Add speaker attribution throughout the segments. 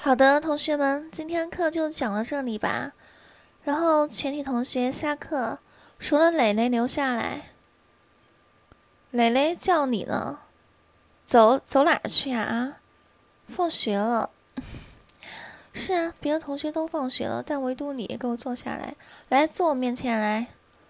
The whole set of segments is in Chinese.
Speaker 1: 好的，同学们，今天课就讲到这里吧。然后全体同学下课，除了蕾蕾留下来。蕾蕾叫你呢，走哪儿去啊？放学了。是啊，别的同学都放学了，但唯独你给我坐下来，来坐我面前来。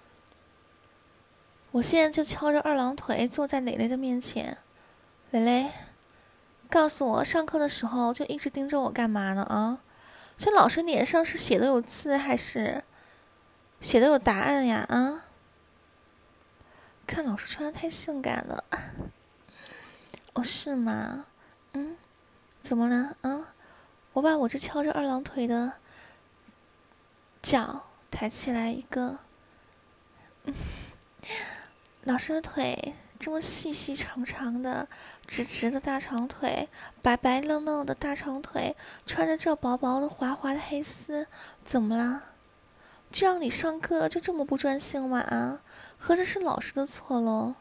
Speaker 1: 我现在就翘着二郎腿坐在蕾蕾的面前。蕾蕾，告诉我，上课的时候就一直盯着我干嘛呢？啊？这老师脸上是写的有字还是写的有答案呀？啊？看老师穿的太性感了。哦，是吗？怎么了？我把我这翘着二郎腿的脚抬起来一个。老师的腿这么细细长长的，直直的大长腿，白白嫩嫩的大长腿，穿着这薄薄的滑滑的黑丝，怎么了？这样你上课就这么不专心吗？啊，合着是老师的错喽。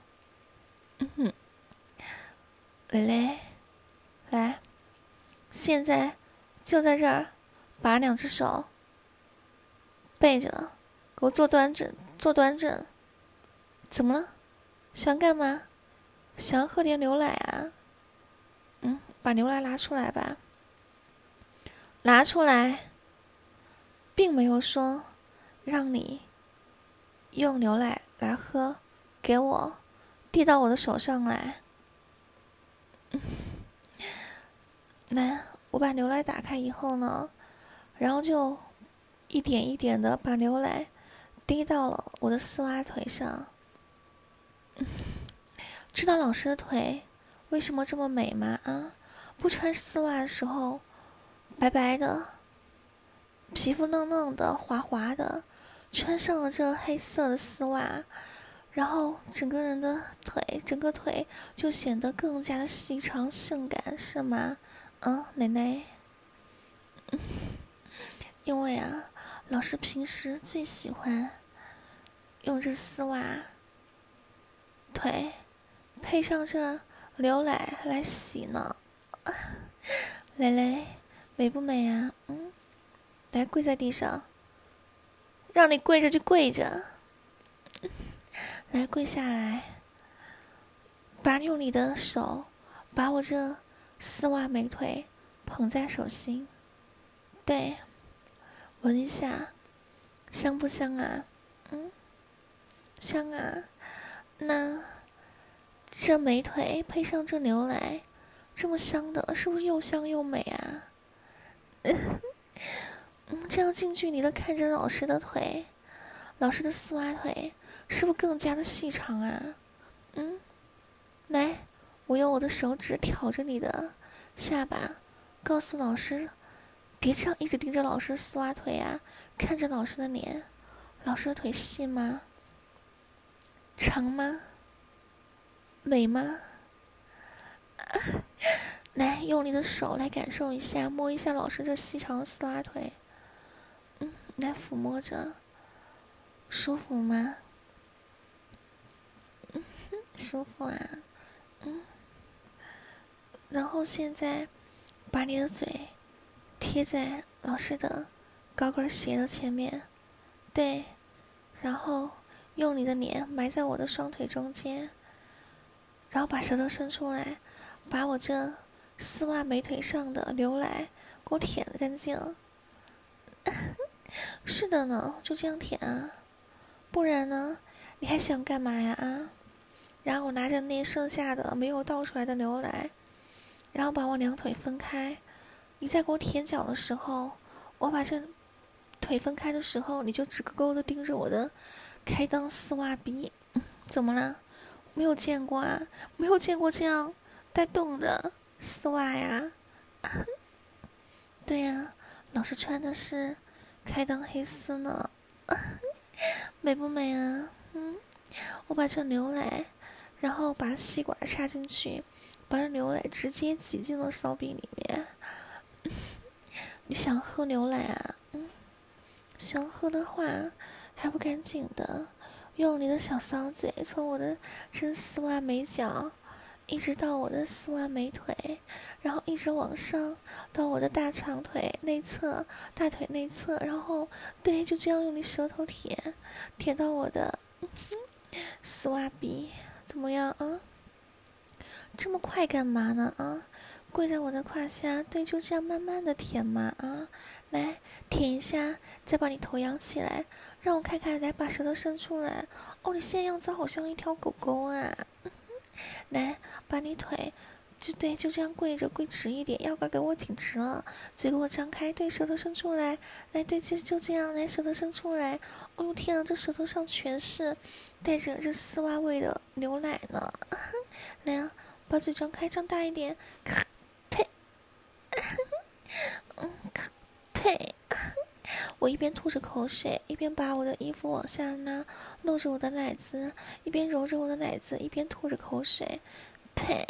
Speaker 1: 蕾蕾，来，现在就在这儿，把两只手背着，给我坐端正，坐端正。怎么了？想干嘛？想喝点牛奶啊？把牛奶拿出来吧。拿出来，并没有说让你用牛奶来喝，给我递到我的手上来。来，我把牛奶打开以后呢，然后就一点一点的把牛奶滴到了我的丝袜腿上。知道老师的腿为什么这么美吗？不穿丝袜的时候，白白的，皮肤嫩嫩的，滑滑的，穿上了这黑色的丝袜，然后整个腿就显得更加的细长性感，是吗？蕾蕾。因为老师平时最喜欢用这丝袜腿配上这牛奶来洗呢。蕾蕾，美不美啊？来，跪在地上，让你跪着就跪着。来，跪下来，用你的手把我这丝袜美腿捧在手心。对，闻一下，香不香啊？香啊。那这美腿配上这牛奶，这么香的，是不是又香又美啊？这样近距离的看着老师的腿，老师的丝袜腿，是不是更加的细长啊？来，我用我的手指挑着你的下巴，告诉老师，别这样一直盯着老师的丝袜腿啊，看着老师的脸。老师的腿细吗？长吗？美吗？来，用你的手来感受一下，摸一下老师这细长的丝袜腿。来抚摸着，舒服吗？舒服啊。然后现在把你的嘴贴在老师的高跟鞋的前面，对，然后用你的脸埋在我的双腿中间，然后把舌头伸出来，把我这丝袜美腿上的牛奶给我舔干净。是的呢，就这样舔啊，不然呢，你还想干嘛呀？然后我拿着那剩下的没有倒出来的牛奶，然后把我两腿分开。你在给我舔脚的时候，我把这腿分开的时候，你就直勾勾的盯着我的开裆丝袜逼。怎么了？没有见过啊，没有见过这样带洞的丝袜呀。对呀，老师穿的是开裆黑丝呢。美不美啊？我把这牛奶，然后把吸管插进去，把这牛奶直接挤进了骚逼里面。你想喝牛奶啊？想喝的话，还不赶紧的用你的小骚嘴从我的真丝袜美脚一直到我的丝袜美腿，然后一直往上到我的大长腿内侧、大腿内侧，然后对，就这样用你舌头舔到我的丝袜壁，怎么样啊？这么快干嘛呢啊？跪在我的胯下，对，就这样慢慢的舔嘛啊！来舔一下，再把你头仰起来，让我看看，来把舌头伸出来。哦，你现在样子好像一条狗狗啊！来，把你腿，对，就这样跪着，跪直一点，腰杆给我挺直了，嘴给我张开，对，舌头伸出来，来，对，就这样，来，舌头伸出来。哦呦天啊，这舌头上全是带着这丝袜味的牛奶呢！来啊，把嘴张开，张大一点，呸，呸。我一边吐着口水，一边把我的衣服往下拉，露着我的奶子，一边揉着我的奶子，一边吐着口水。呸，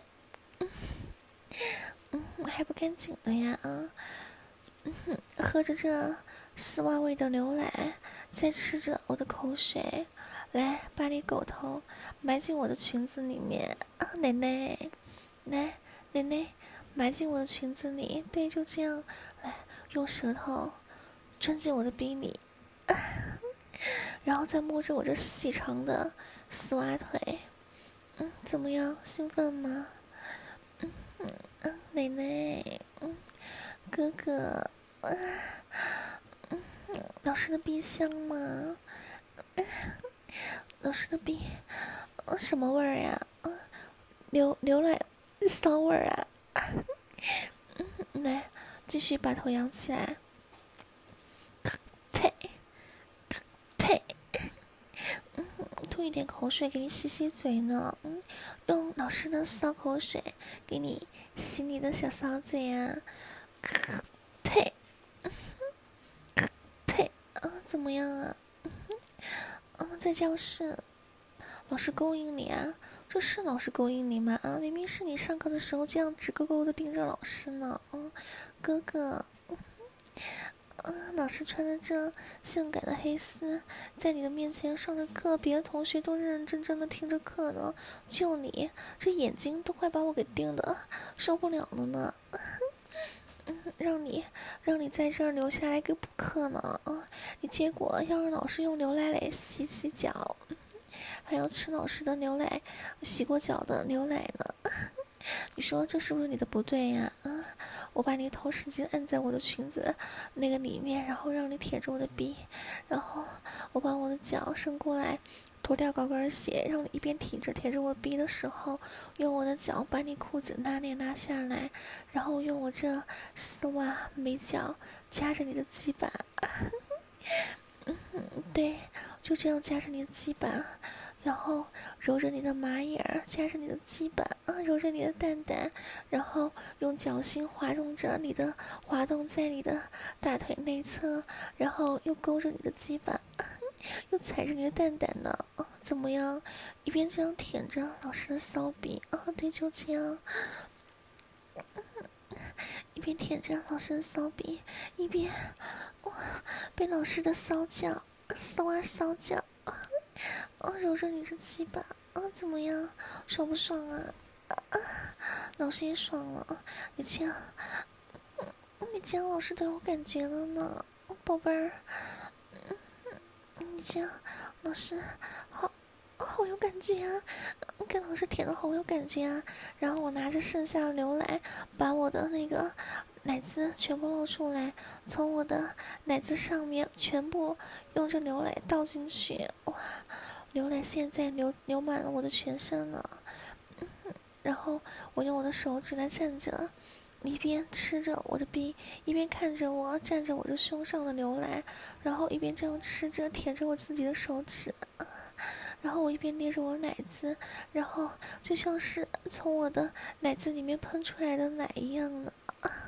Speaker 1: 还不赶紧的呀啊！喝着这丝袜味的牛奶，再吃着我的口水，来把你狗头埋进我的裙子里面啊，奶奶，来，奶奶埋进我的裙子里，对，就这样，来用舌头钻进我的逼里，然后再摸着我这细长的丝袜腿，怎么样？兴奋吗？奶奶，哥哥，老师的逼香吗？老师的逼，什么味儿呀？牛奶骚味儿啊！来，继续把头扬起来。呸，呸，吐一点口水给你洗洗嘴呢。用老师的骚口水给你洗你的小骚嘴啊。呸，呸，怎么样啊？在教室，老师勾引你啊？这是老师勾引你吗？啊，明明是你上课的时候这样直勾勾的盯着老师呢。哥哥，老师穿着这性感的黑丝，在你的面前上着课，别的同学都认认真真的听着课呢，就你这眼睛都快把我给盯得受不了了呢。让你在这儿留下来给补课呢你结果要让老师用牛奶来洗洗脚，还要吃老师的牛奶洗过脚的牛奶呢。你说这是不是你的不对呀？我把你头使劲按在我的裙子那个里面，然后让你舔着我的逼，然后我把我的脚伸过来，脱掉高跟鞋，让你一边舔着我逼的时候，用我的脚把你裤子拉链拉下来，然后用我这丝袜美脚夹着你的鸡巴。对，就这样夹着你的鸡巴，然后揉着你的马眼儿，夹着你的鸡巴揉着你的蛋蛋，然后用脚心滑动在你的大腿内侧，然后又勾着你的鸡巴，又踩着你的蛋蛋呢怎么样？一边这样舔着老师的骚逼对，就这样。一边舔着老师的骚逼，一边被老师的骚脚骚脚揉着你这鸡巴怎么样？爽不爽啊？老师也爽了，你这样老师都有感觉了呢，宝贝儿，你这样老师好有感觉啊！跟老师舔的好有感觉啊！然后我拿着剩下的牛奶，把我的那个奶子全部露出来，从我的奶子上面全部用着牛奶倒进去，哇！牛奶现在流满了我的全身了。然后我用我的手指来蘸着，一边吃着我的逼，一边看着我蘸着我的胸上的牛奶，然后一边这样吃着舔着我自己的手指。然后我一边捏着我奶子，然后就像是从我的奶子里面喷出来的奶一样的。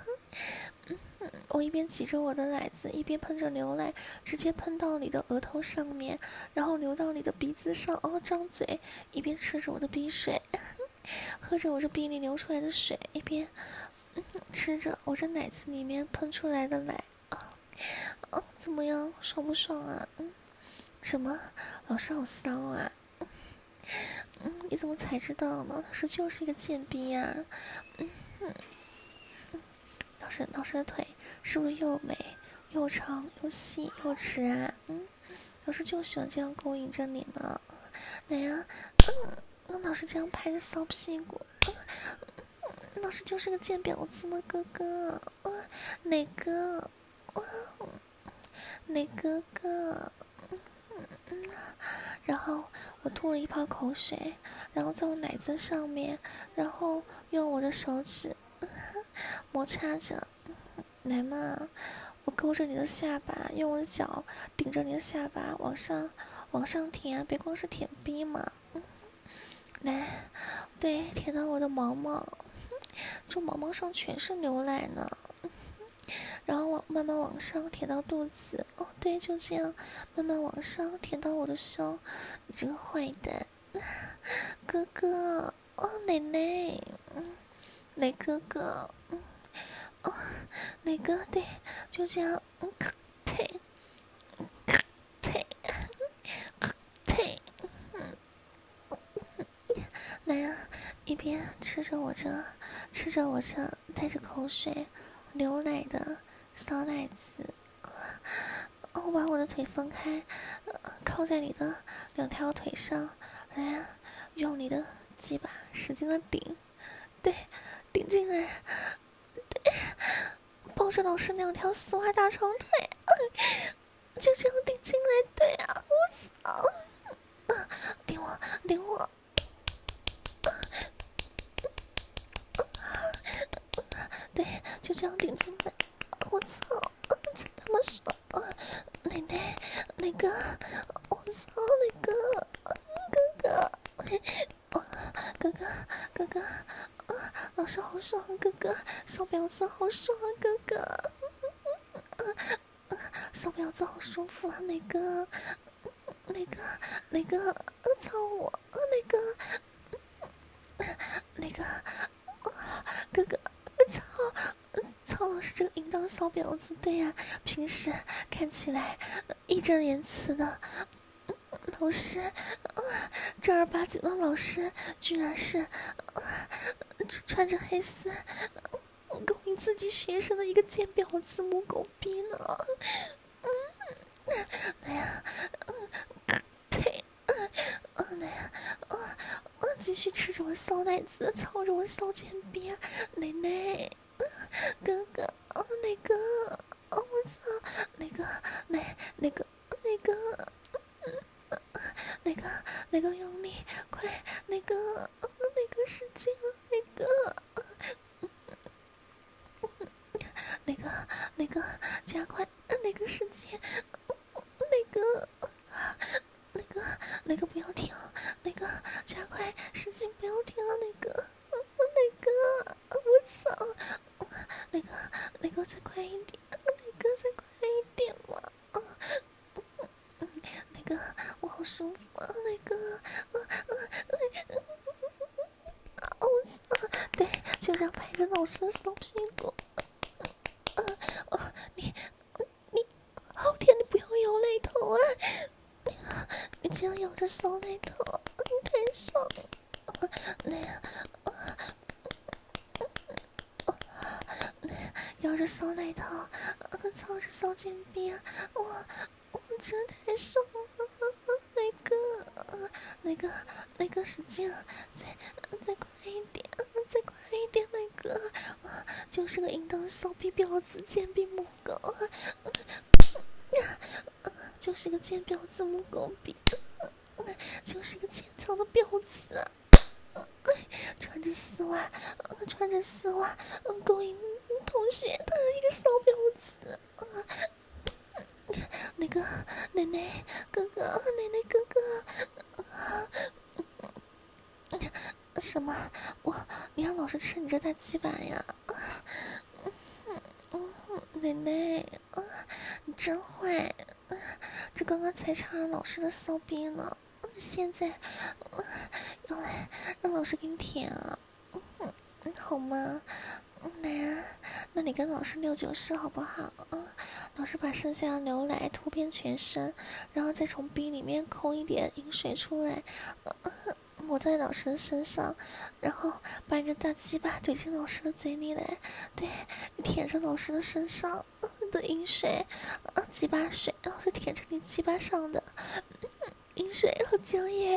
Speaker 1: 我一边挤着我的奶子，一边喷着牛奶，直接喷到你的额头上面，然后流到你的鼻子上。张嘴，一边吃着我的鼻水，喝着我这鼻里流出来的水，一边吃着我这奶子里面喷出来的奶。怎么样，爽不爽啊？什么？老师好骚啊！ 你怎么才知道呢？老师就是一个贱逼呀！老师的腿是不是又美又长又细又直啊？老师就喜欢这样勾引着你呢。来呀，老师这样拍着骚屁股，老师就是个贱婊子呢，哥哥。磊哥，磊哥哥。然后我吐了一泡口水，然后在我奶子上面，然后用我的手指摩擦着。来嘛，我勾着你的下巴，用我的脚顶着你的下巴往上舔，别光是舔逼嘛。来，对，舔到我的毛毛，这毛毛上全是牛奶呢。然后慢慢往上舔到肚子，对，就这样慢慢往上舔到我的胸。你这个坏蛋，哥哥，奶奶，磊哥哥，磊哥，对，就这样，呸，来呀，一边吃着我这带着口水流奶的骚奶子，我把我的腿分开，靠在你的2条腿上，来呀，用你的鸡巴使劲的顶，对，顶进来，对，抱着老师2条丝袜大长腿，就这样顶进来，对啊，我操，顶我。对，就这样顶进来，我操，真他妈爽！奶奶，磊哥，我操，磊哥，哥哥，老师好爽，哥哥，小婊子好爽啊，哥哥，小婊子好舒服啊，磊哥，操我，磊哥，哥哥。操老师这个淫荡骚婊子，对呀，平时看起来义正言辞的老师，正儿八经的老师，居然是穿着黑丝勾引自己学生的一个贱婊子母狗逼呢。来呀，呸，来呀，继续吃着我骚奶子，操着我骚贱逼啊，奶奶。哥哥，磊哥，我操，磊哥，磊哥用力，快，磊哥使劲，磊哥加快，磊哥使劲，磊哥不要停，磊哥加快使劲，不要停，磊哥，我操！磊哥再快一点，嘛！磊哥，我好舒服啊！磊哥，我操！对，就这样拍着老师的骚屁股。你，好甜！你不要摇奶头啊！你这样摇着骚奶头，你太爽了！来呀！摇着骚奶头，操着骚贱逼啊！我真太爽了！磊哥使劲，再快一点，磊哥，就是个淫荡骚逼婊子，贱逼母狗，就是个贱婊子母狗逼，就是个欠操的婊子，穿着丝袜，勾引同学的一个骚婊子。那个奶奶哥哥，什么？你让老师吃你这大鸡巴呀？奶奶，你真坏！这刚刚才插了老师的骚逼呢，现在要来让老师给你舔啊？好吗？ 来啊，那你跟老师溜9式好不好？老师把剩下的牛奶涂遍全身，然后再从逼里面抠一点饮水出来，抹在老师的身上，然后把你的大鸡巴怼进老师的嘴里来，对，你舔着老师的身上的饮水，鸡巴水，老师舔着你鸡巴上的饮水和浆液，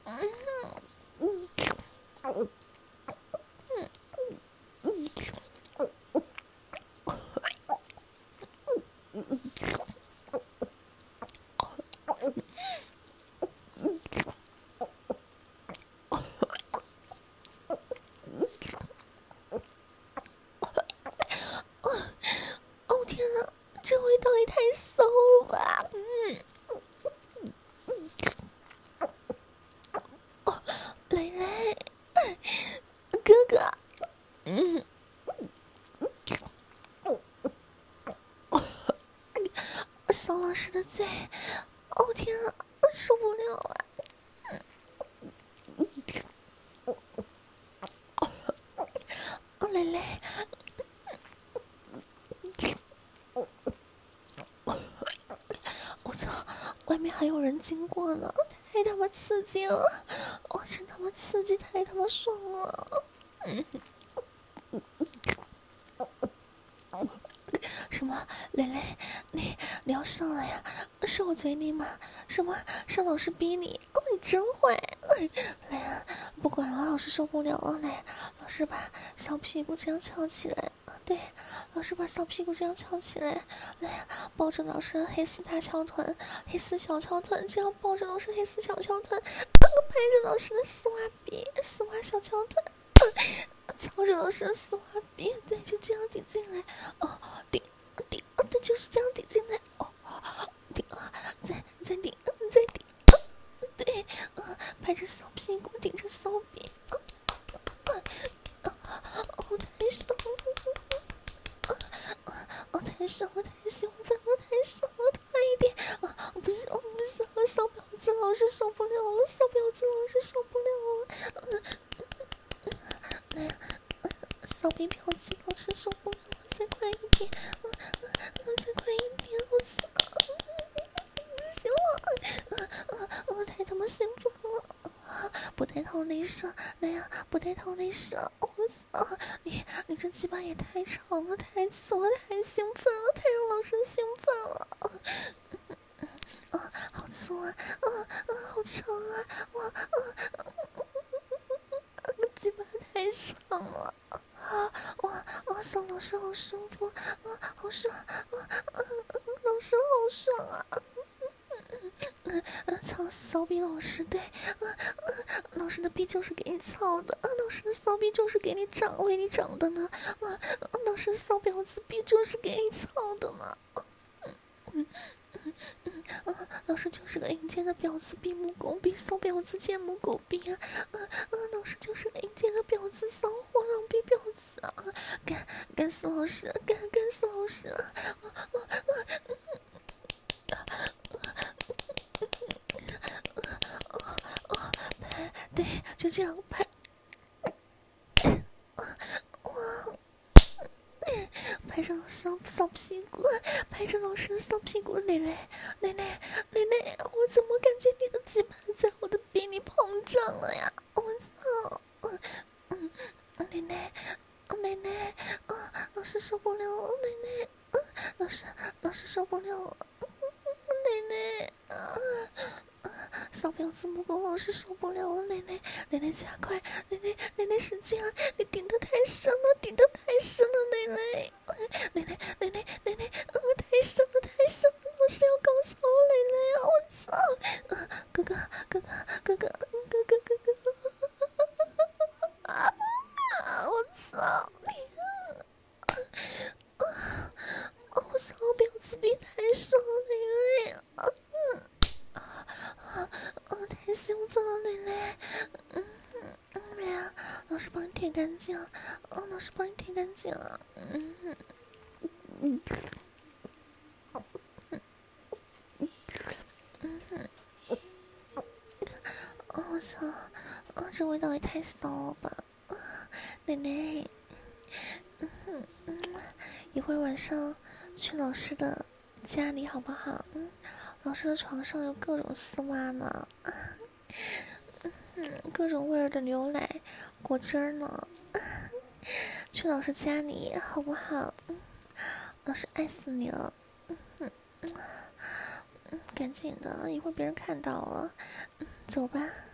Speaker 1: 哦天啊，这味道也太骚了吧！蕾蕾，哥哥，骚老师的嘴，哦天啊，受不了啊！蕾蕾，我操，外面还有人经过呢，太他妈刺激了！哇，真他妈刺激，太他妈爽了！什么？蕾蕾，你要上来呀？是我嘴里吗？什么？是老师逼你？哦，你真坏！来啊，不管了，老师受不了了，来，老师把小屁股这样翘起来，对，老师把小屁股这样翘起来，来，抱着老师的黑丝大翘臀，黑丝小翘臀，这样抱着老师黑丝小翘臀，拍着老师的丝袜臂，丝袜小翘臀，操着老师的丝袜臂，对，就这样顶进来，顶，对，就是这样顶进来，顶啊，再顶，再顶，对，拍着骚屁股，顶着骚逼，太爽了，太爽了，太兴奋了，太爽了，快一点，不行，骚婊子老师受不了了，骚婊子老师受不了了，来，骚逼婊子老师受不了了，再快一点，再快一点，我操！行了，我太他妈兴奋了，不带套内射，来呀，不带套内射，我操！你这鸡巴也太长了，太粗了，太兴奋了，太让老师兴奋了，好粗啊，好长啊，鸡巴太长了。哇，骚老师好舒服，好爽，老师好爽啊！操，骚逼老师，对，老师的逼就是给你操的，老师的骚逼就是给你长，为你长的呢，老师的骚婊子逼就是给你操的呢，老师就是个阴间的婊子，闭目狗逼，骚婊子贱母狗逼啊！老师就是个阴间的婊子，骚货郎逼婊子啊！干死老师，干死老师啊！对，就这样拍，拍着老师骚屁股，拍着老师的骚屁股，蕾蕾，我怎么感觉你的鸡巴在我的逼里膨胀了呀？我操！蕾蕾，老师受不了了，蕾蕾，老师受不了了，蕾蕾，骚婊子母狗老师受不了了，蕾蕾加快，蕾蕾使劲啊！你顶得太深了，蕾蕾，太深了，老师要高潮了，蕾蕾啊！我操！哥哥，我操！我操！婊子逼太爽了，蕾蕾！太兴奋了，蕾蕾！来呀，老师帮你舔干净，老师帮你舔干净啊！我操！这味道也太骚了吧！蕾蕾， 会儿晚上去老师的家里好不好？老师的床上有各种丝袜呢，各种味儿的牛奶、果汁呢。去老师家里好不好？老师爱死你了。赶紧的，一会儿别人看到了。走吧。